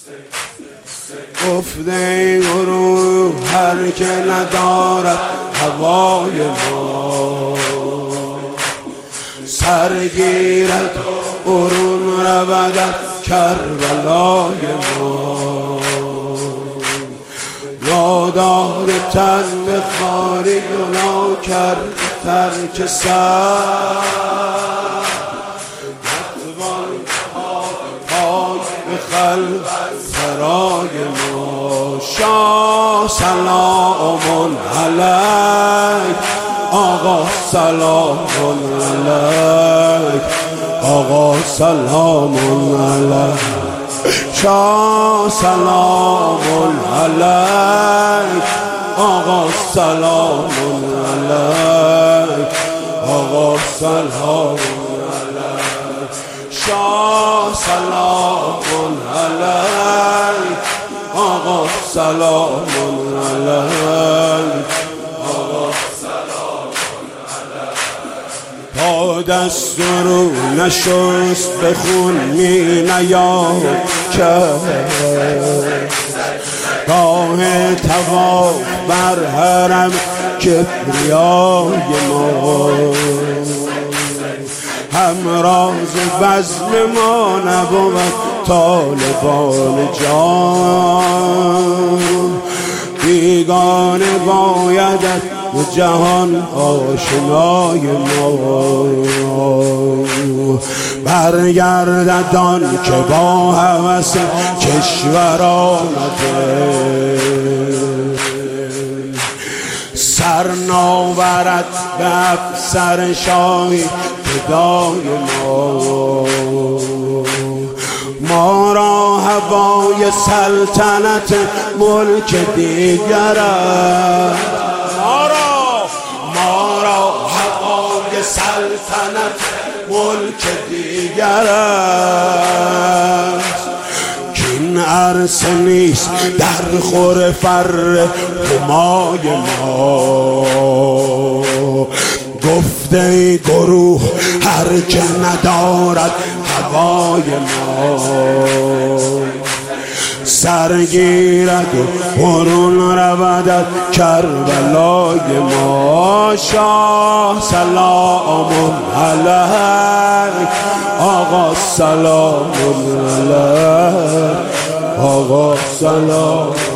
گفته گروه هر که ندارد هوای ما، سرگیرد برون رود کربلای ما. یادار تن به خاری گناه کرد ترک سر، نتوان پاک به خلق سرای ما. شاه سلام علیک، آقا سلام علیک، آقا سلام علیک. شاه سلام علیک، آقا سلام علیک، آقا سلام علیک. شاه سلام علیک، آقا سلام علیک، آقا سلام علیک. تا دست رو نشست به خون می نیاد کرد، راه طواف بر حرم کبریای ما. همراز بزم ما نبود طالبان جان، بیگانه بایدت جهان آشنای ما. برگردد آن که با هوس کشور آمده، سر ناورد به افسر شاهی فدای ما. ما را هوای سلطنت ملک دیگر است، ما را هوای سلطنت ملک دیگر است. کین عرصه نیست در خور فر همای ما. گفته گروه هر که ندارد هوای ما، سرگیرد و برون رود کربلای ما. شاه سلام علیک، آقا سلام علیک، آقا سلام